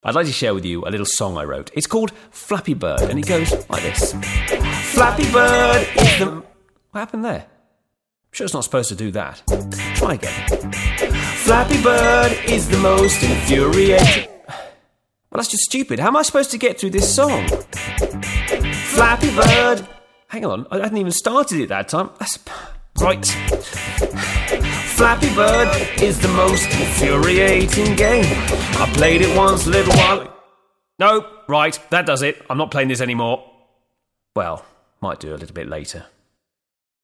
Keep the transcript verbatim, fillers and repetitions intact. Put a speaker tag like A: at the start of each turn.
A: I'd like to share with you a little song I wrote. It's called Flappy Bird, and it goes like this. Flappy Bird is the... What happened there? I'm sure it's not supposed to do that. Try again. Flappy Bird is the most infuriating... Well, that's just stupid. How am I supposed to get through this song? Flappy Bird... Hang on, I hadn't even started it that time. That's... Right. Flappy Bird is the most infuriating game. I played it once a little while... No, right, that does it. I'm not playing this anymore. Well, might do a little bit later.